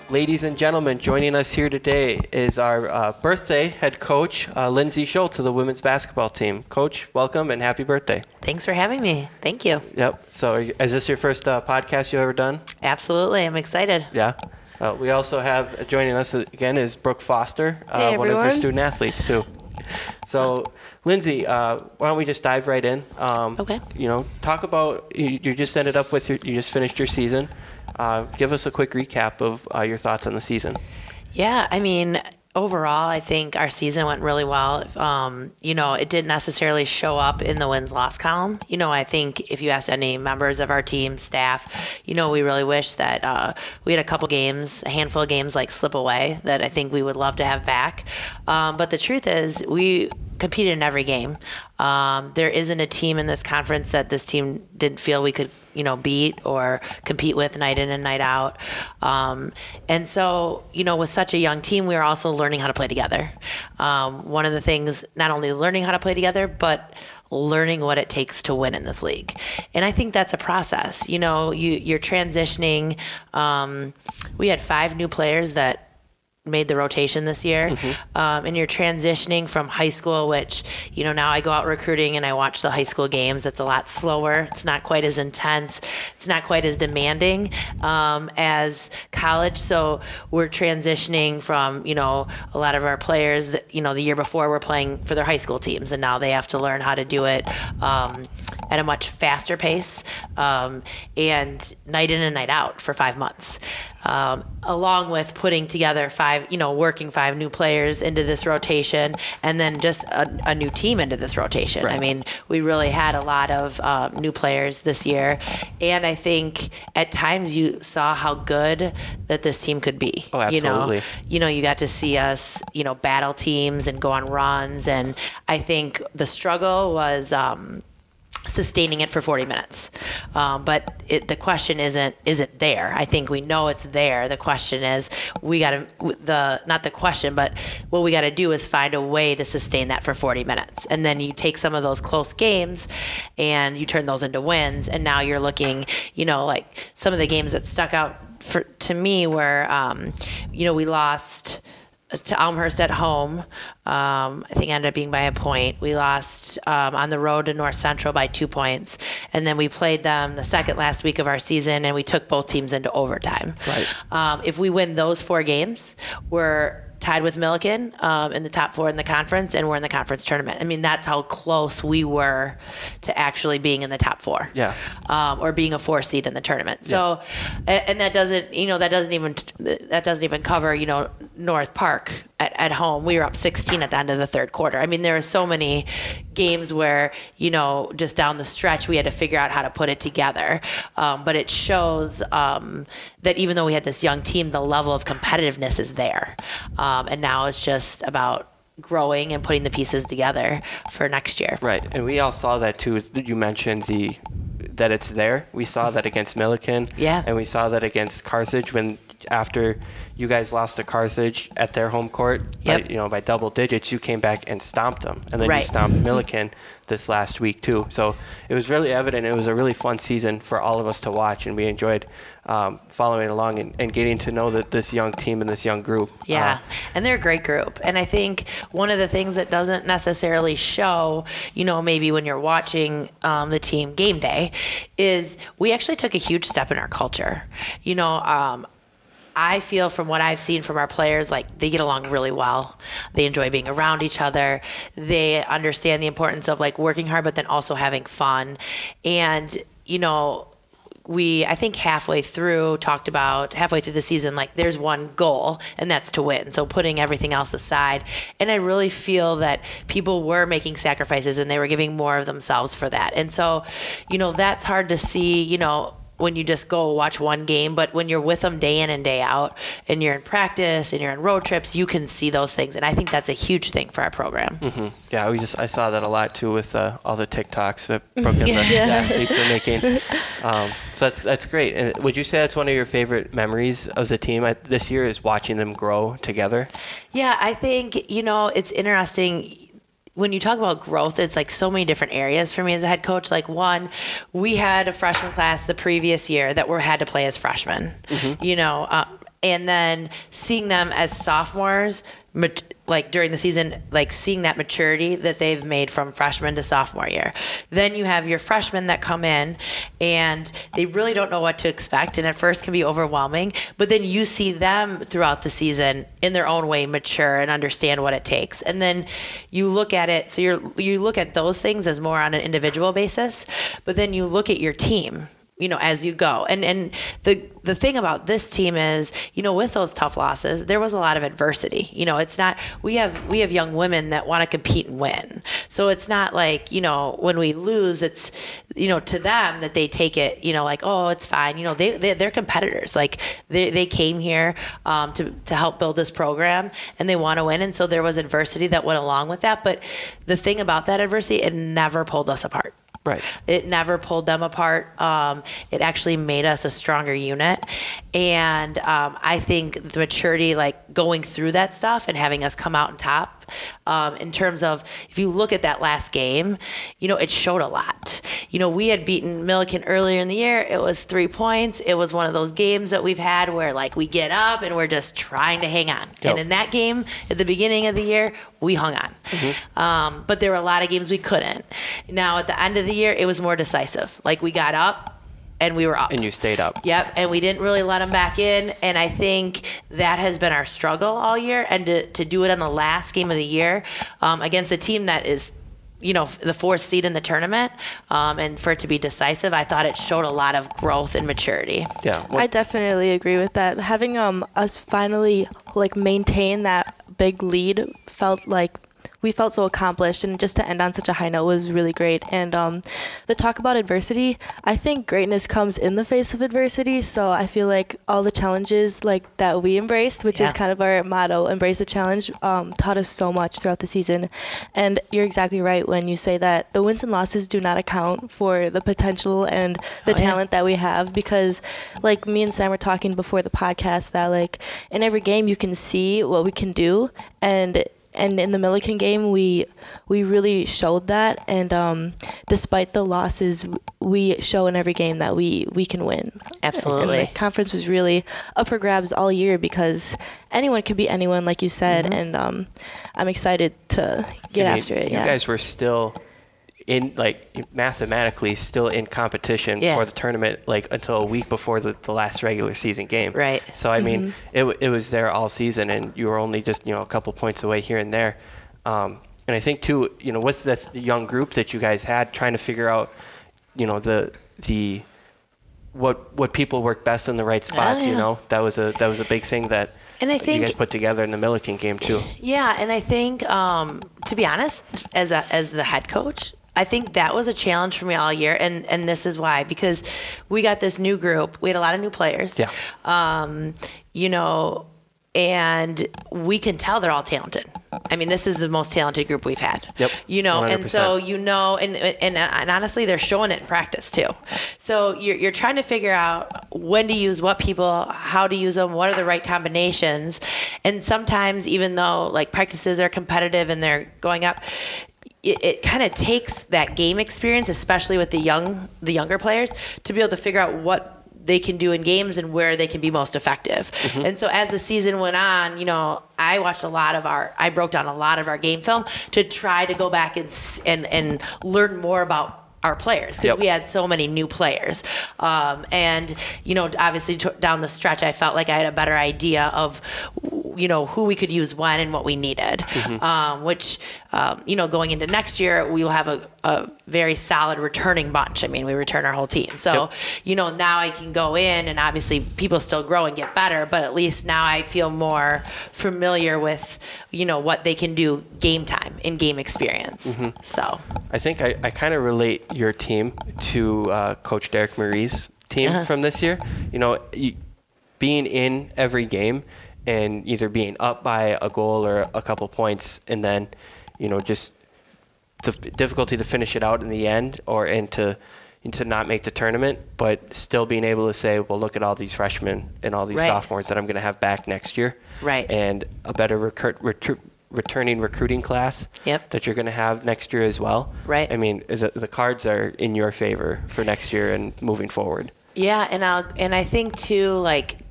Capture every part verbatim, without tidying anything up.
Ladies and gentlemen, joining us here today is our uh, birthday head coach, uh, Lindsay Schultz of the women's basketball team. Coach, welcome and happy birthday. Thanks for having me. Thank you. Yep. So is this your first uh, podcast you've ever done? Absolutely. I'm excited. Yeah. Uh, we also have joining us again is Brooke Foster, uh, hey, one of our student athletes too. So, Lindsay, uh, why don't we just dive right in? Um, okay. You know, talk about you, you just ended up with your, you just finished your season. Uh, give us a quick recap of uh, your thoughts on the season. Yeah, I mean, overall, I think our season went really well. Um, you know, it didn't necessarily show up in the wins-loss column. You know, I think if you asked any members of our team, staff, you know, we really wish that uh, we had a couple games, a handful of games like slip away that I think we would love to have back. Um, but the truth is, we competed in every game. Um, there isn't a team in this conference that this team didn't feel we could, you know, beat or compete with night in and night out. Um, and so, you know, with such a young team, we are also learning how to play together. Um, one of the things, not only learning how to play together, but learning what it takes to win in this league. And I think that's a process. You know, you, you're transitioning. Um, we had five new players that made the rotation this year. Mm-hmm. Um, and you're transitioning from high school, which, you know, now I go out recruiting and I watch the high school games. It's a lot slower. It's not quite as intense. It's not quite as demanding um, as college. So we're transitioning from, you know, a lot of our players that, you know, the year before were playing for their high school teams, and now they have to learn how to do it um, at a much faster pace um, and night in and night out for five months. Um, along with putting together five, you know, working five new players into this rotation, and then just a, a new team into this rotation. Right. I mean, we really had a lot of uh, new players this year, and I think at times you saw how good that this team could be. Oh, absolutely. You know, you know, you got to see us, you know, battle teams and go on runs, and I think the struggle was Um, sustaining it for forty minutes. Um, but it, the question isn't, is it there? I think we know it's there. The question is, we got to, the not the question, but what we got to do is find a way to sustain that for forty minutes. And then you take some of those close games and you turn those into wins. And now you're looking, you know, like some of the games that stuck out for to me were, um, you know, we lost to Elmhurst at home. Um, I think it ended up being by a point. We lost um, on the road to North Central by two points. And then we played them the second last week of our season, and we took both teams into overtime. Right. Um, if we win those four games, we're tied with Milliken um, in the top four in the conference, and we're in the conference tournament. I mean, that's how close we were to actually being in the top four. Yeah. Um, or being a four seed in the tournament. So, yeah. and that doesn't, you know, that doesn't even that doesn't even cover, you know, North Park at, at home. We were up sixteen at the end of the third quarter. I mean, there are so many games where, you know, just down the stretch we had to figure out how to put it together. Um, but it shows um, that even though we had this young team, the level of competitiveness is there. Um, and now it's just about growing and putting the pieces together for next year. Right. And we all saw that too. You mentioned the that it's there. We saw that against Milliken. Yeah. And we saw that against Carthage when after you guys lost to Carthage at their home court, yep. by, you know, by double digits, you came back and stomped them. And then right. you stomped Milliken this last week too. So it was really evident. It was a really fun season for all of us to watch, and we enjoyed um, following along and, and getting to know that this young team and this young group. Yeah, uh, and they're a great group. And I think one of the things that doesn't necessarily show, you know, maybe when you're watching um, the team game day, is we actually took a huge step in our culture. You know, um, I feel from what I've seen from our players, like they get along really well. They enjoy being around each other. They understand the importance of like working hard, but then also having fun. And, you know, we, I think halfway through talked about halfway through the season, like there's one goal and that's to win. So putting everything else aside. And I really feel that people were making sacrifices and they were giving more of themselves for that. And so, you know, that's hard to see, you know, when you just go watch one game, but when you're with them day in and day out and you're in practice and you're on road trips, you can see those things. And I think that's a huge thing for our program. Mm-hmm. Yeah, we just I saw that a lot too with uh, all the TikToks that Brooke and the, yeah. the athletes are making. Um, so that's that's great. And would you say that's one of your favorite memories of the team this year is watching them grow together? Yeah, I think, you know, it's interesting. When you talk about growth, it's like so many different areas for me as a head coach. Like one, we had a freshman class the previous year that were had to play as freshmen. Mm-hmm. You know, uh, and then seeing them as sophomores, like during the season, like seeing that maturity that they've made from freshman to sophomore year. Then you have your freshmen that come in and they really don't know what to expect, and at first can be overwhelming, but then you see them throughout the season in their own way mature and understand what it takes. And then you look at it, so you're you look at those things as more on an individual basis, but then you look at your team, you know, as you go. And and the the thing about this team is, you know, with those tough losses, there was a lot of adversity. You know, it's not, we have we have young women that want to compete and win. So it's not like, you know, when we lose, it's, you know, to them that they take it, you know, like, oh, it's fine. You know, they, they they're competitors. Like they they came here um, to to help build this program, and they want to win. And so there was adversity that went along with that. But the thing about that adversity, it never pulled us apart. Right. It never pulled them apart. Um, it actually made us a stronger unit. And um, I think the maturity, like going through that stuff and having us come out on top, um, in terms of, if you look at that last game, you know, it showed a lot. You know, we had beaten Milliken earlier in the year. It was three points. It was one of those games that we've had where, like, we get up and we're just trying to hang on. Yep. And in that game, at the beginning of the year, we hung on. Mm-hmm. Um, but there were a lot of games we couldn't. Now, at the end of the year, it was more decisive. Like, we got up and we were up. And you stayed up. Yep, and we didn't really let them back in. And I think that has been our struggle all year. And to, to do it on the last game of the year um, against a team that is, you know, the fourth seed in the tournament, um, and for it to be decisive, I thought it showed a lot of growth and maturity. Yeah, what? I definitely agree with that. Having um us finally like maintain that big lead felt like we felt so accomplished, and just to end on such a high note was really great. And um, the talk about adversity, I think greatness comes in the face of adversity. So I feel like all the challenges like that we embraced, which yeah. is kind of our motto, embrace the challenge, um, taught us so much throughout the season. And you're exactly right when you say that the wins and losses do not account for the potential and the oh, talent yeah. that we have, because like me and Sam were talking before the podcast that like in every game you can see what we can do, and And in the Milliken game, we we really showed that. And um, despite the losses, we show in every game that we, we can win. Absolutely. And the conference was really up for grabs all year, because anyone could be anyone, like you said. Mm-hmm. And um, I'm excited to get I mean, after it. You yeah. guys were still in, like, mathematically still in competition yeah. for the tournament, like, until a week before the, the last regular season game. Right. So, I mean, mm-hmm. it it was there all season, and you were only just, you know, a couple points away here and there. Um, and I think, too, you know, with this young group that you guys had, trying to figure out, you know, the the what what people work best in the right spots, oh, yeah. you know, that was a that was a big thing that and I think, you guys put together in the Milliken game, too. Yeah, and I think, um, to be honest, as a, as the head coach, I think that was a challenge for me all year, and, and this is why, because we got this new group. We had a lot of new players. Yeah. Um, you know, and we can tell they're all talented. I mean, this is the most talented group we've had. Yep. You know, one hundred percent. and so you know, and, and and honestly, they're showing it in practice too. So you're you're trying to figure out when to use what people, how to use them, what are the right combinations, and sometimes even though like practices are competitive and they're going up, it, it kind of takes that game experience, especially with the young, the younger players, to be able to figure out what they can do in games and where they can be most effective. Mm-hmm. And so as the season went on, you know, I watched a lot of our, I broke down a lot of our game film to try to go back and and, and learn more about our players, because yep. we had so many new players. Um, and, you know, obviously t- down the stretch, I felt like I had a better idea of, you know, who we could use when and what we needed, mm-hmm. um, which, um, you know, going into next year, we will have a, a very solid returning bunch. I mean, we return our whole team. So, yep. you know, now I can go in, and obviously people still grow and get better, but at least now I feel more familiar with, you know, what they can do game time, in game experience. Mm-hmm. So I think I, I kind of relate your team to uh, Coach Derek Marie's team uh-huh. from this year. You know, you, being in every game and either being up by a goal or a couple points, and then, you know, just the difficulty to finish it out in the end, or and to and to not make the tournament, but still being able to say, well, look at all these freshmen and all these right. sophomores that I'm going to have back next year, right? And a better recruit, recruit, returning recruiting class yep. that you're going to have next year as well, right? I mean, is it, the cards are in your favor for next year and moving forward. Yeah, and I'll and I think too, like,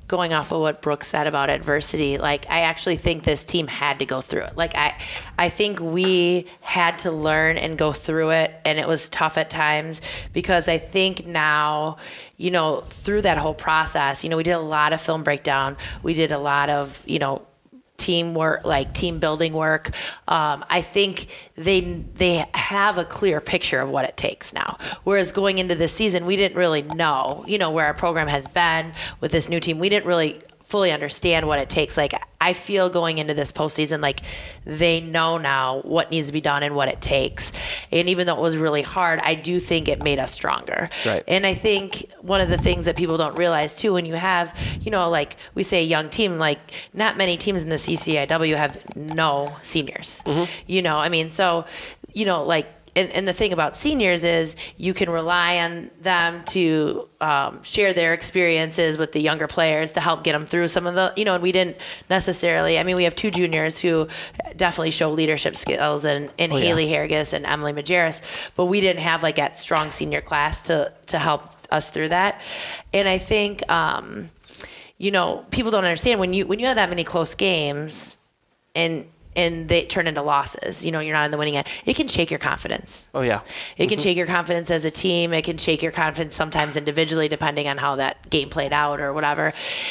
going off of what Brooke said about adversity, like I actually think this team had to go through it. Like I, I think we had to learn and go through it, and it was tough at times because I think now, you know, through that whole process, you know, we did a lot of film breakdown. We did a lot of, you know, teamwork, like team building work. Um, I think they they have a clear picture of what it takes now. Whereas going into this season, we didn't really know, you know, where our program has been with this new team. We didn't really fully understand what it takes. Like I feel going into this postseason, like they know now what needs to be done and what it takes. And even though it was really hard, I do think it made us stronger. Right. And I think one of the things that people don't realize too, when you have, you know, like we say a young team, like not many teams in the C C I W have no seniors. Mm-hmm. You know, I mean, so, you know, like, And, and the thing about seniors is you can rely on them to um, share their experiences with the younger players to help get them through some of the, you know, and we didn't necessarily, I mean, we have two juniors who definitely show leadership skills and, and oh, Haley yeah. Hargis and Emily Majerus, but we didn't have like that strong senior class to, to help us through that. And I think, um, you know, people don't understand when you, when you have that many close games and, and they turn into losses, you know, you're not in the winning end, it can shake your confidence. Oh, yeah. It can mm-hmm. shake your confidence as a team. It can shake your confidence sometimes individually, depending on how that game played out or whatever.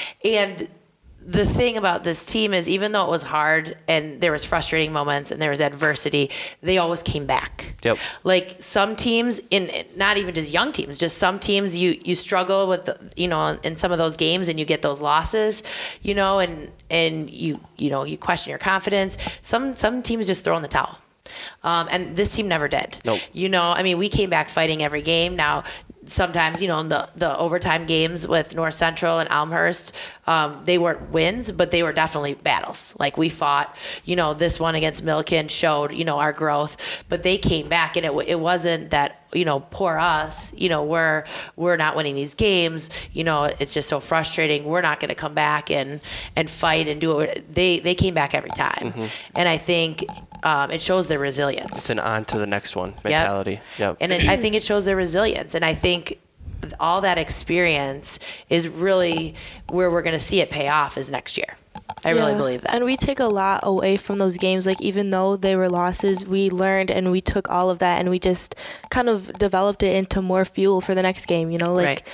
And the thing about this team is even though it was hard and there was frustrating moments and there was adversity, they always came back. Yep. Like some teams, in not even just young teams, just some teams you, you struggle with, the, you know, in some of those games and you get those losses, you know, and, and you, you know, you question your confidence. Some, some teams just throw in the towel. Um, and this team never did. Nope. You know, I mean, we came back fighting every game. Now, sometimes, you know, in the, the overtime games with North Central and Elmhurst, um, they weren't wins, but they were definitely battles. Like we fought, you know, this one against Milliken showed, you know, our growth, but they came back and it it wasn't that, you know, poor us, you know, we're, we're not winning these games, you know, it's just so frustrating. We're not going to come back and, and fight and do it. They, they came back every time. Mm-hmm. And I think, um, it shows their resilience. It's an on to the next one mentality. Yep. yep. And it, I think it shows their resilience. And I think all that experience is really where we're going to see it pay off is next year. I yeah. really believe that. And we take a lot away from those games. Like, even though they were losses, we learned and we took all of that and we just kind of developed it into more fuel for the next game, you know? Like, right.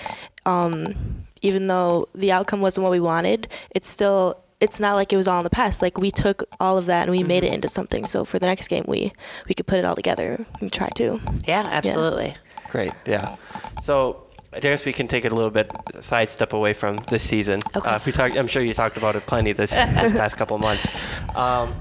um, even though the outcome wasn't what we wanted, it's still, it's not like it was all in the past. Like, we took all of that and we mm-hmm. made it into something. So for the next game, we, we could put it all together and try to. Yeah, absolutely. Yeah. Great, yeah. So I guess we can take it a little bit, sidestep away from this season. Okay. Uh, we talked, I'm sure you talked about it plenty this, this past couple months. Um,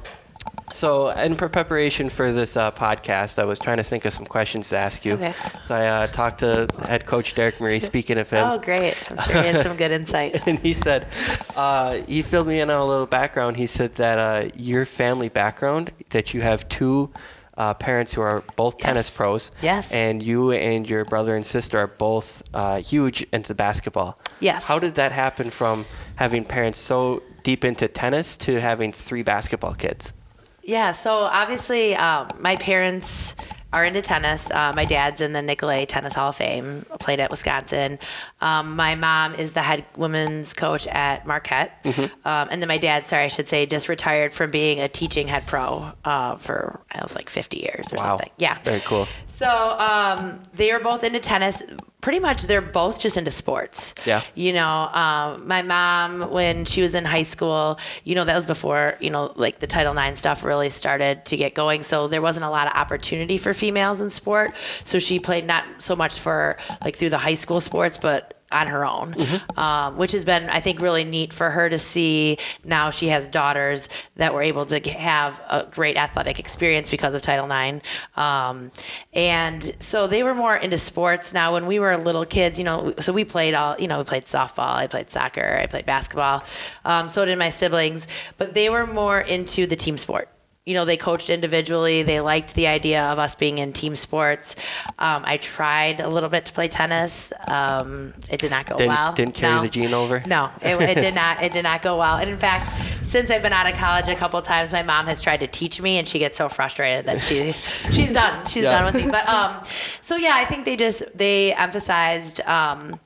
so in preparation for this uh, podcast, I was trying to think of some questions to ask you. Okay. So I uh, talked to head coach Derek Marie, speaking of him. Oh, great. I'm sure he had some good insight. And he said, uh, he filled me in on a little background. He said that uh, your family background, that you have two Uh, parents who are both yes. tennis pros. Yes. And you and your brother and sister are both uh, huge into basketball. Yes. How did that happen from having parents so deep into tennis to having three basketball kids? Yeah, so obviously um, my parents are into tennis. Uh, my dad's in the Nicolay Tennis Hall of Fame, played at Wisconsin. Um, my mom is the head women's coach at Marquette. Mm-hmm. Um, and then my dad, sorry, I should say, just retired from being a teaching head pro uh, for, I was like fifty years or wow. something. Yeah. Very cool. So um, they are both into tennis. Pretty much they're both just into sports. Yeah. You know, um, my mom, when she was in high school, you know, that was before, you know, like the Title nine stuff really started to get going. So there wasn't a lot of opportunity for females in sport. So she played not so much for like through the high school sports, but on her own, mm-hmm. um, which has been, I think, really neat for her to see. Now she has daughters that were able to have a great athletic experience because of Title nine. Um, and so they were more into sports. Now, when we were little kids, you know, so we played all, you know, we played softball, I played soccer, I played basketball. Um, so did my siblings, but they were more into the team sport. You know, they coached individually. They liked the idea of us being in team sports. Um, I tried a little bit to play tennis. Um, it did not go didn't, well. Didn't carry no. the gene over? No, it, it did not. It did not go well. And in fact, since I've been out of college a couple of times, my mom has tried to teach me, and she gets so frustrated that she she's done. She's yeah. done with me. But um, so yeah, I think they just they emphasized. Um,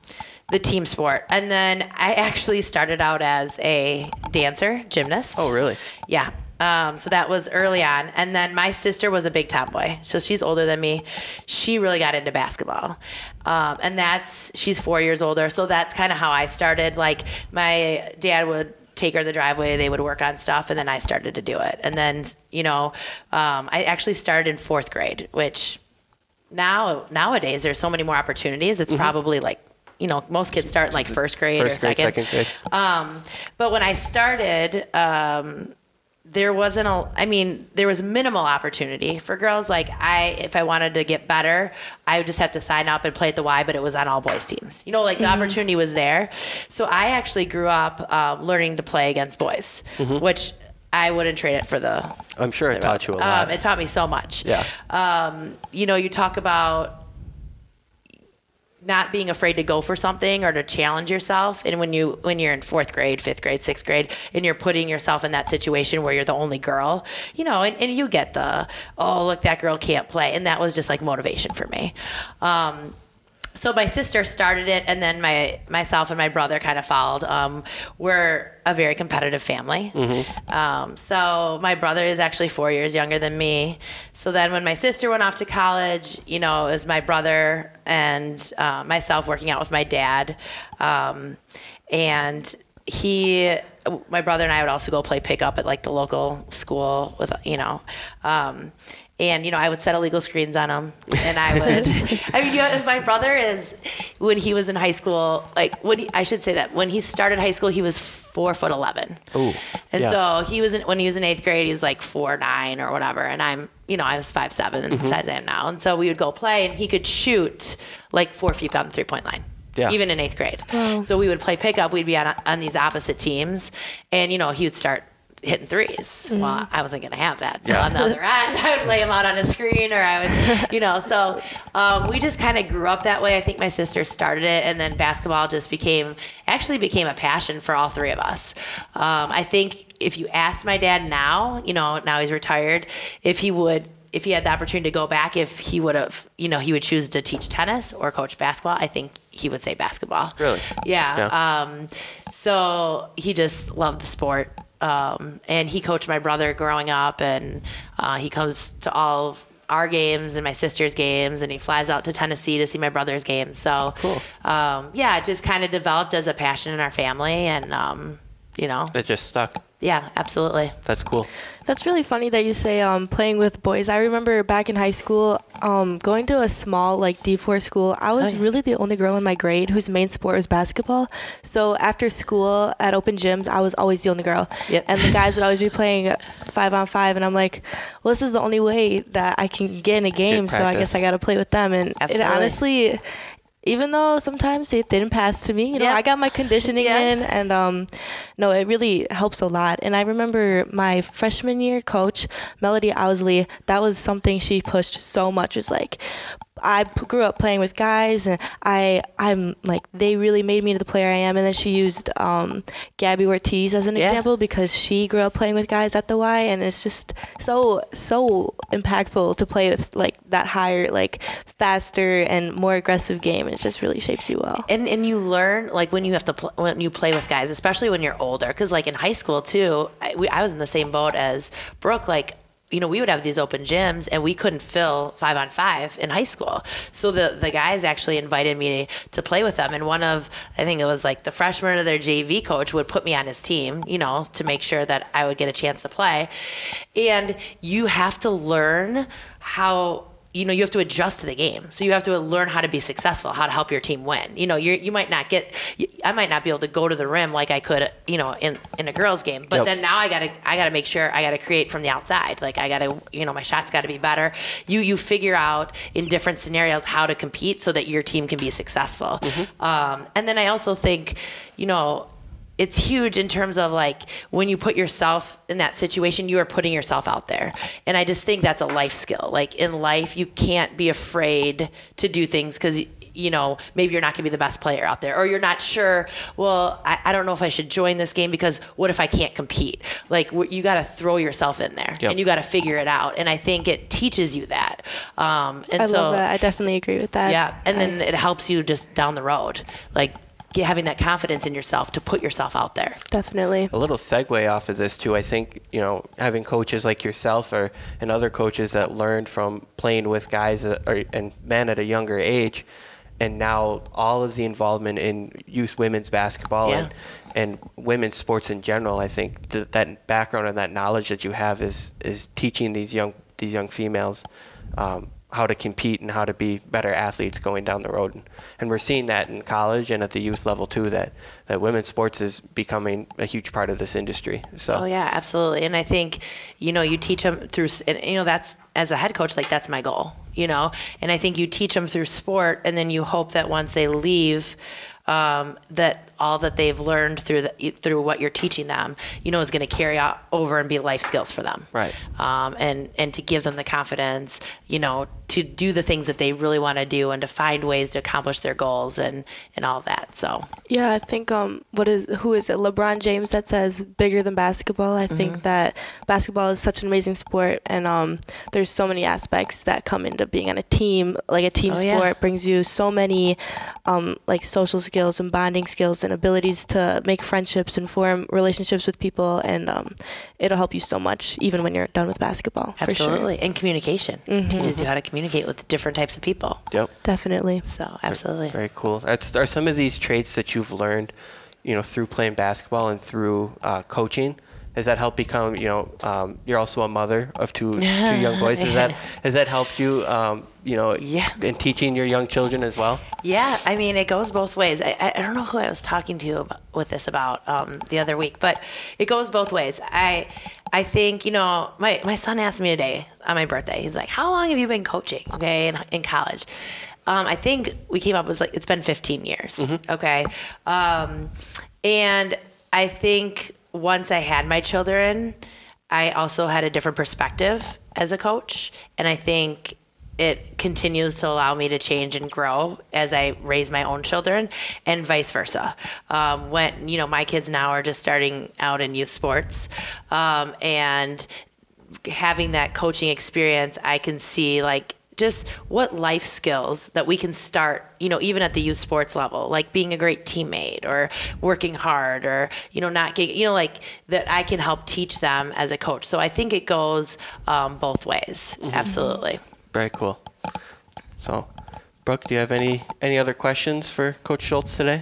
the team sport. And then I actually started out as a dancer, gymnast. Oh, really? Yeah. Um, so that was early on. And then my sister was a big tomboy. So she's older than me. She really got into basketball. Um, and that's, she's four years older. So that's kind of how I started. Like my dad would take her to the driveway. They would work on stuff. And then I started to do it. And then, you know, um, I actually started in fourth grade, which now, nowadays there's so many more opportunities. It's mm-hmm. probably like, you know, most kids start in like first grade first or grade, second. second grade. Um, but when I started, um, there wasn't a, I mean, there was minimal opportunity for girls. Like I, if I wanted to get better, I would just have to sign up and play at the Y, but it was on all boys teams. You know, like the mm-hmm. opportunity was there. So I actually grew up um, learning to play against boys, mm-hmm. which I wouldn't trade it for the. I'm sure it taught you a lot. Um, it taught me so much. Yeah. Um, you know, you talk about not being afraid to go for something or to challenge yourself. And when you when you're in fourth grade, fifth grade, sixth grade, and you're putting yourself in that situation where you're the only girl, you know, and, and you get the, oh, look, that girl can't play. And that was just like motivation for me. Um, so my sister started it, and then my myself and my brother kind of followed. Um, we're a very competitive family. Mm-hmm. Um, so my brother is actually four years younger than me. So then when my sister went off to college, you know, it was my brother and uh, myself working out with my dad. Um, and he, my brother and I would also go play pickup at like the local school with, you know, um, and, you know, I would set illegal screens on him, and I would, I mean, you know, if my brother is, when he was in high school, like, when he, I should say that, when he started high school, he was four foot eleven. Ooh, and yeah. so he was, in, when he was in eighth grade, he was like four nine or whatever, and I'm, you know, I was five seven, mm-hmm. the size I am now, and so we would go play, and he could shoot like four feet down the three-point line. Yeah. Even in eighth grade. Wow. So we would play pickup, we'd be on, on these opposite teams, and, you know, he would start hitting threes. Mm-hmm. Well, I wasn't going to have that. So yeah. on the other end, I would lay him out on a screen, or I would, you know, so um, we just kind of grew up that way. I think my sister started it, and then basketball just became, actually became a passion for all three of us. Um, I think if you ask my dad now, you know, now he's retired, if he would, if he had the opportunity to go back, if he would have, you know, he would choose to teach tennis or coach basketball, I think he would say basketball. Really? Yeah. yeah. Um, so he just loved the sport. Um, and he coached my brother growing up, and uh, he comes to all of our games and my sister's games, and he flies out to Tennessee to see my brother's games. So, cool. um, yeah, it just kind of developed as a passion in our family, and, um, you know. It just stuck. Yeah, absolutely. That's cool. That's really funny that you say um, playing with boys. I remember back in high school, um, going to a small like D four school, I was oh, yeah. really the only girl in my grade whose main sport was basketball. So after school at open gyms, I was always the only girl. Yep. And the guys would always be playing five on five. And I'm like, well, this is the only way that I can get in a game. So I guess I got to play with them. And Absolutely. it honestly... Even though sometimes it didn't pass to me, you know, yeah. I got my conditioning yeah. in, and um, no, it really helps a lot. And I remember my freshman year coach, Melody Owsley, that was something she pushed so much. It's like, I grew up playing with guys, and I, I'm like, they really made me the player I am. And then she used um, Gabby Ortiz as an yeah. example, because she grew up playing with guys at the Y, and it's just so, so impactful to play with like that higher, like faster and more aggressive game. It just really shapes you well. And and you learn like when you have to pl- when you play with guys, especially when you're older, because like in high school too, I, we, I was in the same boat as Brooke, like. You know, we would have these open gyms, and we couldn't fill five on five in high school. So the, the guys actually invited me to, to play with them. And one of, I think it was like the freshman or their J V coach would put me on his team, you know, to make sure that I would get a chance to play. And you have to learn how, you know, you have to adjust to the game. So you have to learn how to be successful, how to help your team win. You know, you you might not get, I might not be able to go to the rim like I could, you know, in, in a girls game. But yep. then now I gotta I gotta make sure I gotta create from the outside. Like I gotta, you know, my shots gotta be better. You you figure out in different scenarios how to compete so that your team can be successful. Mm-hmm. Um, and then I also think, you know, it's huge in terms of like when you put yourself in that situation, you are putting yourself out there. And I just think that's a life skill. Like in life, you can't be afraid to do things because, you know, maybe you're not going to be the best player out there, or you're not sure, well, I, I don't know if I should join this game because what if I can't compete? Like you got to throw yourself in there yep. and you got to figure it out. And I think it teaches you that. Um, and I so, love that. I definitely agree with that. Yeah. And I, then it helps you just down the road. Like, get, having that confidence in yourself to put yourself out there. Definitely. A little segue off of this too. I think, you know, having coaches like yourself or and other coaches that learned from playing with guys that are, and men at a younger age, and now all of the involvement in youth women's basketball Yeah. and, and women's sports in general, I think th- that background and that knowledge that you have is is teaching these young these young females um, how to compete and how to be better athletes going down the road. And, and we're seeing that in college and at the youth level too, that, that women's sports is becoming a huge part of this industry. So. Oh yeah, absolutely. And I think, you know, you teach them through, and, you know, that's, as a head coach, like that's my goal, you know, and I think you teach them through sport, and then you hope that once they leave, um, that all that they've learned through the, through what you're teaching them, you know, is going to carry out over and be life skills for them. Right. Um, and, and to give them the confidence, you know, to do the things that they really want to do and to find ways to accomplish their goals and, and all of that. So, Yeah, I think um, what is who is it? LeBron James that says bigger than basketball. I mm-hmm. think that basketball is such an amazing sport, and um, there's so many aspects that come into being on a team. Like a team oh, sport yeah. brings you so many um, like social skills and bonding skills and abilities to make friendships and form relationships with people, and um, it'll help you so much even when you're done with basketball. Absolutely, for sure. And communication mm-hmm. teaches you how to communicate with different types of people. Yep. Definitely. So absolutely. Very cool. Are, are some of these traits that you've learned, you know, through playing basketball and through uh, coaching? Has that helped become, you know, um, you're also a mother of two two young boys. Has that has that helped you, um, you know, yeah. in teaching your young children as well? Yeah, I mean, it goes both ways. I, I don't know who I was talking to about, with this about um, the other week, but it goes both ways. I I think, you know, my, my son asked me today on my birthday, he's like, how long have you been coaching, okay, in, in college? Um, I think we came up with, like, it's been fifteen years, mm-hmm. okay? Um, and I think once I had my children, I also had a different perspective as a coach, and I think it continues to allow me to change and grow as I raise my own children, and vice versa. Um, when, you know, my kids now are just starting out in youth sports, um, and having that coaching experience, I can see like just what life skills that we can start, you know, even at the youth sports level, like being a great teammate or working hard or, you know, not getting, you know, like that I can help teach them as a coach. So I think it goes um, both ways. Mm-hmm. Absolutely. Very cool. So, Brooke, do you have any, any other questions for Coach Schultz today?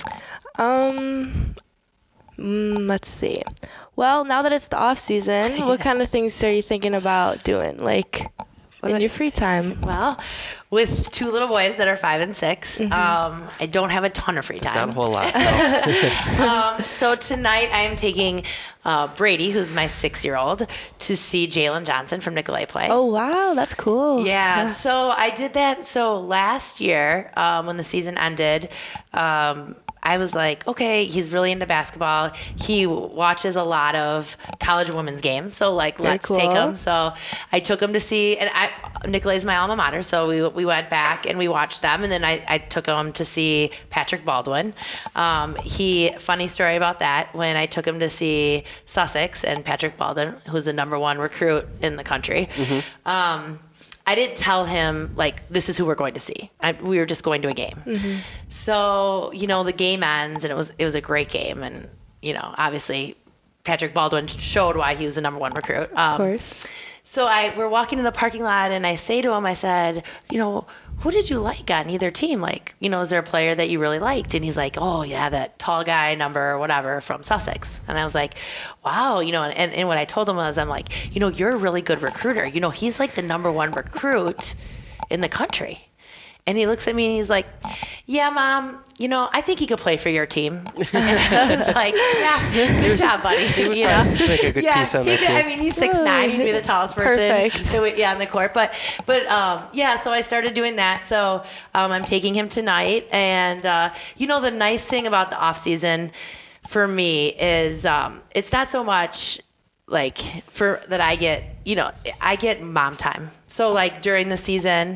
Um, mm, let's see. Well, now that it's the off season, yeah. what kind of things are you thinking about doing? Like, in your free time? Well, with two little boys that are five and six, mm-hmm. um, I don't have a ton of free time. It's not a whole lot. No. um, so tonight I am taking uh, Brady, who's my six-year-old, to see Jalen Johnson from Nicolay play. Oh, wow. That's cool. Yeah. yeah. So I did that. So last year, um, when the season ended, um, I was like, okay, he's really into basketball. He watches a lot of college women's games. So, like, Very let's cool. take him. So I took him to see, and I, Nicolay's my alma mater. So we we went back and we watched them. And then I, I took him to see Patrick Baldwin. Um, he, funny story about that, when I took him to see Sussex and Patrick Baldwin, who's the number one recruit in the country, mm-hmm. um, I didn't tell him, like, this is who we're going to see. I, we were just going to a game. Mm-hmm. So, you know, the game ends, and it was it was a great game. And, you know, obviously, Patrick Baldwin showed why he was the number one recruit. Um, of course. So I we're walking in the parking lot, and I say to him, I said, you know, who did you like on either team? Like, you know, is there a player that you really liked? And he's like, oh, yeah, that tall guy, number whatever, from Sussex. And I was like, wow, you know, and, and what I told him was, I'm like, you know, you're a really good recruiter. You know, he's like the number one recruit in the country. And he looks at me and he's like, yeah, Mom, you know, I think he could play for your team. And I was like, yeah, good job, buddy. You know? Make a good yeah, piece on he that could, team. I mean, he's six nine. He'd be the tallest person. Perfect. Yeah, on the court. But, but um, yeah, so I started doing that. So um, I'm taking him tonight. And, uh, you know, the nice thing about the off season for me is um, it's not so much like for that I get, you know, I get mom time. So like during the season,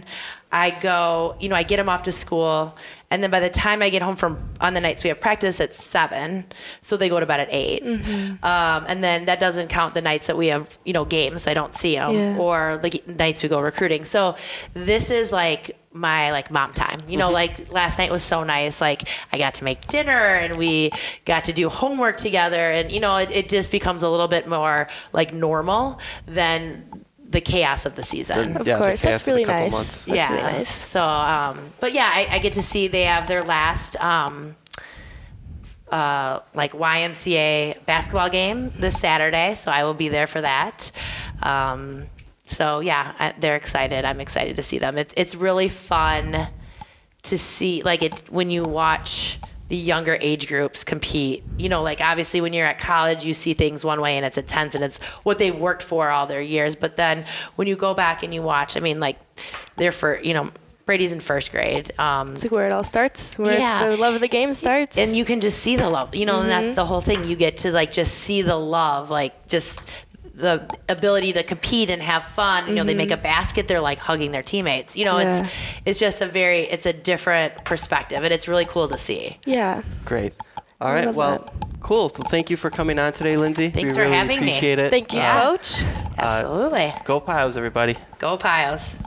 I go, you know, I get them off to school, and then by the time I get home from on the nights we have practice at seven, so they go to bed at eight, mm-hmm. um, and then that doesn't count the nights that we have, you know, games, so I don't see them, yeah. or the nights we go recruiting. So this is like my like mom time, you know, like last night was so nice. Like I got to make dinner and we got to do homework together, and you know, it, it just becomes a little bit more like normal than the chaos of the season. Of yeah, course, that's really nice. Months. That's yeah. really nice. So, um, but yeah, I, I get to see they have their last um, uh, like Y M C A basketball game this Saturday, so I will be there for that. Um, so yeah, I, they're excited. I'm excited to see them. It's it's really fun to see, like it when you watch the younger age groups compete. You know, like obviously when you're at college, you see things one way and it's intense and it's what they've worked for all their years. But then when you go back and you watch, I mean, like they're for, you know, Brady's in first grade. Um, it's like where it all starts, where yeah. the love of the game starts. And you can just see the love, you know, mm-hmm. and that's the whole thing. You get to like just see the love, like just the ability to compete and have fun. You know, mm-hmm. they make a basket, they're like hugging their teammates. You know, yeah. it's it's just a very, it's a different perspective, and it's really cool to see. Yeah. Great. All right. Well, that. Cool. Well, thank you for coming on today, Lindsay. Thanks we for really having appreciate me. it. Thank you, yeah. Coach. Absolutely. Uh, go Piles, everybody. Go Piles.